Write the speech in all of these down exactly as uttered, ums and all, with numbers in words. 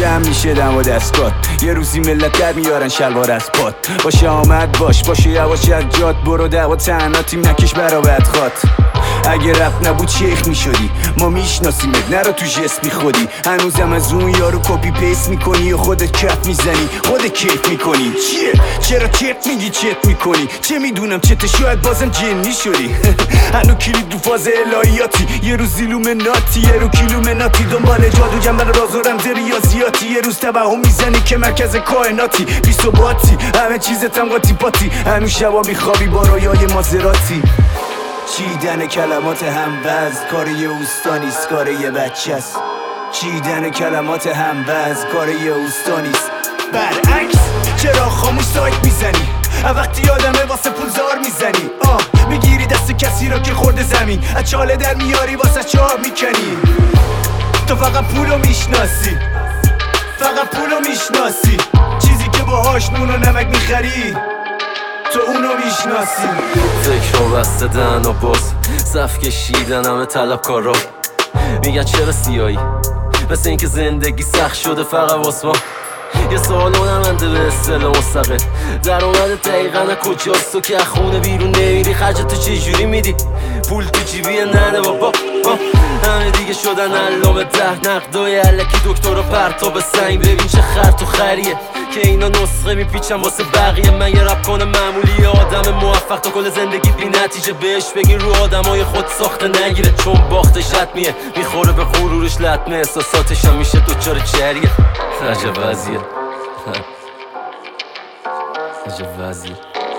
جمع میشه دم و دستگات، یه روزی ملت در میارن شلوار از پات. باشه آمد باش، باشه یواش از جات برو، دعوا تنها تیم نکش برابد خواد. اگه رپ نبود شیخ میشدی، ما میشناسیمت نرا تو جست میخودی. هنوزم از اون یارو کپی پیست میکنی و خودت کف میزنی، خودت کیف میکنی. چیه؟ چرا چت میگی چت میکنی؟ چه میدونم چت، شاید بازم جنی شدی. هنو کلید دو فاز الهیاتی، یه روز ایلومیناتی، یه رو کیلومیناتی. دنبال جادو جنبل راز و رمز ریاضیاتی، یه روز توهم میزنی که مرکز کائناتی. بیست و باتی همه چیزتم قاطی پاتی، هنو شبا میخوابی با رویای مازراتی. چیدن کلمات هموز کار یه اوستانیست، کار یه بچه است. چیدن کلمات هموز کار یه اوستانیست. برعکس چرا خاموش سایت میزنی؟ وقتی آدمه واسه پول زار میزنی. آه میگیری دست کسی را که خورده زمین، از چاله در میاری واسه چاه میکنی. تو فقط پولو میشناسی، فقط پولو میشناسی. چیزی که باهاش نون و نمک میخری تو اونو میشناسی. فکر رو بسته دهن و باز، صف کشیدن همه طلب کارا. میگن چرا سیایی؟ مثل اینکه زندگی سخت شده فقط واسه ما. یه سوال اونمنده به اصطلاح مستقل، در اومده دقیقا کجاست؟ تو که خونه بیرون نمیری، خرجت تو چجوری میدی؟ پول تو جیبیه ننه بابا. همه دیگه شدن علامه ده، نقدای علکی دکتر پرتاب سنگ. ببین چه خر تو خریه که اینا نسخه میپیچن واسه بقیه. من یه رپ کنه معمولی آدم موفق تا کل زندگی بی نتیجه بهش بگین رو آدمای خود ساخته نگیره، چون باختش حتمیه میخوره به غرورش لطمه. احساساتش هم میشه دوچار جریه. عجب وضعیه، عجب وضعیه،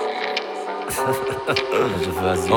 عجب وضعیه،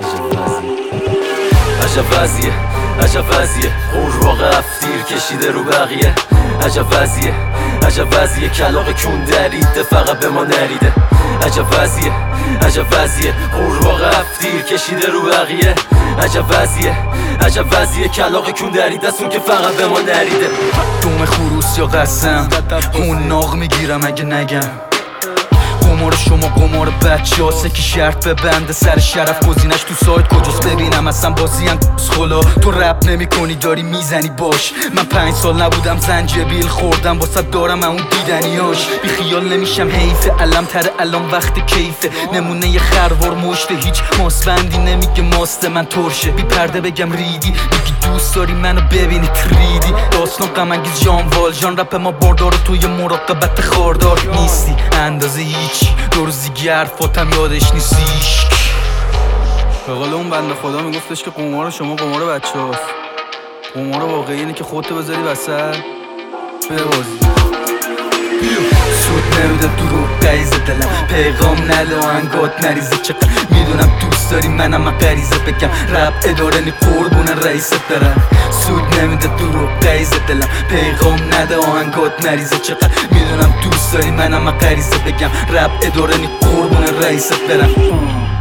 عجب وضعیه، عجب وضعیه. قورباغه افتیر کشیده رو بقیه. عجب وضعیه، عجب وضعیه. کلاغ کون دریده فقط به ما نریده. عجب وضعیه، عجب وضعیه. قورباغه افتیر کشیده رو بقیه. عجب وضعیه، عجب وضعیه. کلاغ کون دریده است اون که فقط به ما نریده. دوم خروس یا قسم اون ناغ میگیرم اگه نگم. قمار شما قمار بچه هاسته که شرط ببنده سر شرف. گزینش تو سایت کجاست ببینم اصلا بازی هم خلا. تو رپ نمی کنی داری میزنی باش. من پنج سال نبودم زنجبیل خوردم واسه دارم اون دیدنیاش. بی خیال نمیشم حیفه، علم تر الان وقت کیفه. نمونه یه خروار مشته هیچ ماسبندی نمیگه ماسته من ترشه. بی پرده بگم ریدی میگی دوست داری منو ببینی تریدی. داستان غم انگیز جان والژان رپ ما باردار توی مراقبت خاردار نیستی اندازه هیچ. دو روزی گرفاتم یادش نیستیش. به قول اون بنده خدا میگفتش که قمار شما قمار بچه هاست. قمار واقعی اینه که خودتو بذاری وسط ببازی. سود نمیده دروغ قیزه دلم، پیغام نده و انگات نریزه. چقدر میدونم دوست داری منم غریزه بگم رپ اداره نی قربون رئیست برم. سود نمیده دروغ قیزه دلم، پیغام نده و انگات نریزه. چقدر میدونم دوست داری منم غریزه بگم رپ اداره نی قربون رئیست برم.